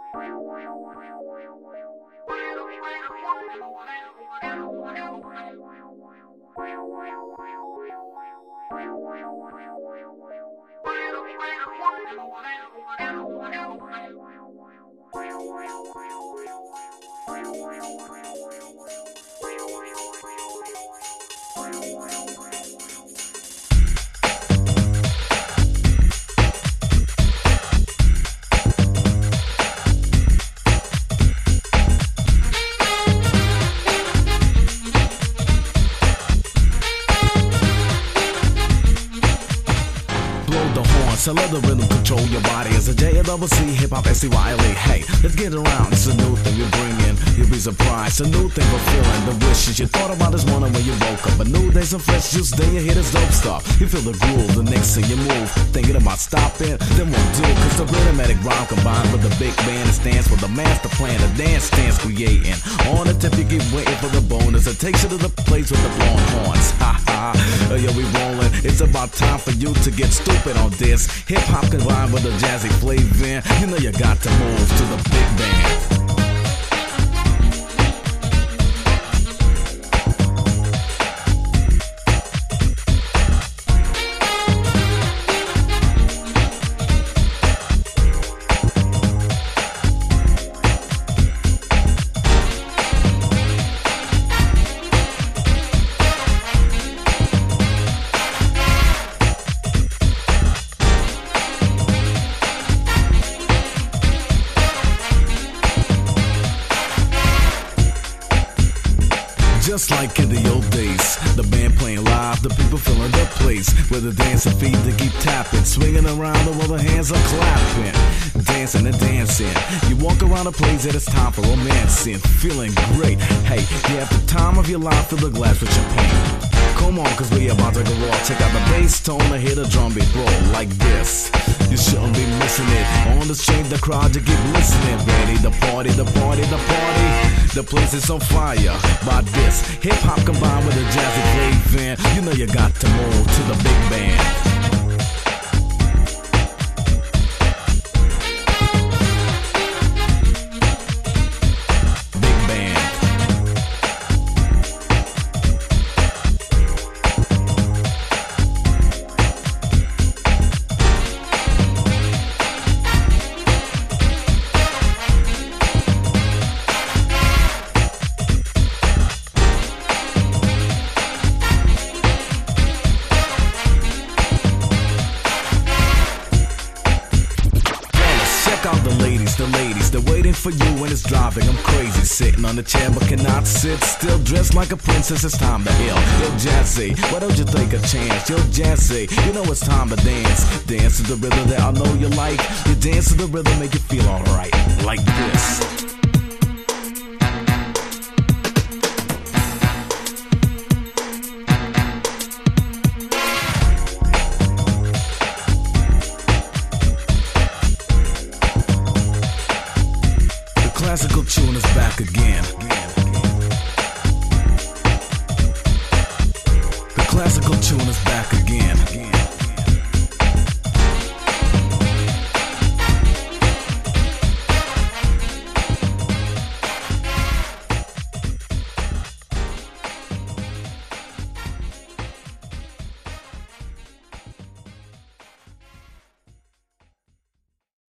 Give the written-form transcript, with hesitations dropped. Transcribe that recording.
So let the rhythm control your body. As a J-double-C, hip-hop, S-C-Y-L-E. Hey, let's get around, it's a new thing we bring in. You'll be surprised, a new thing for feeling. The wishes you thought about this morning when you woke up. A new day, some fresh juice, then you hear this dope stuff. You feel the groove, the next thing you move. Thinking about stopping, then won't do. Cause the rhythmatic rhyme combined with the big band, it stands for the master plan. The dance stands creating. On the tip, you keep waiting for the bonus. It takes you to the place with the blowing horns. Ha ha, yo, we rolling. It's about time for you to get stupid on this. Hip-hop combined with a jazzy flavor. You know you got to move to the big band. Just like in the old days, the band playing live, the people filling the place. With the dancing feet they keep tapping, swinging around while the hands are clapping. Dancing and dancing, you walk around a place that it's time for romancing. Feeling great, hey, you have the time of your life, fill the glass with champagne. Come on, cause we about to go raw. Check out the bass tone and hear the drum beat roll like this. You shouldn't be missing it. On the street, the crowd, you keep listening. Ready to party, the party, the party. The place is on fire by this. Hip-hop combined with a jazzy flavor. You know you got to move to the big band. The ladies, they're waiting for you when it's driving. I'm crazy, sitting on the chair but cannot sit still. Dressed like a princess, it's time to ill. Yo, Jazzy, why don't you take a chance? Yo, Jazzy, you know it's time to dance. Dance to the rhythm that I know you like. You dance to the rhythm, make you feel alright. Like this. Classical tune is back again. The classical tune is back again.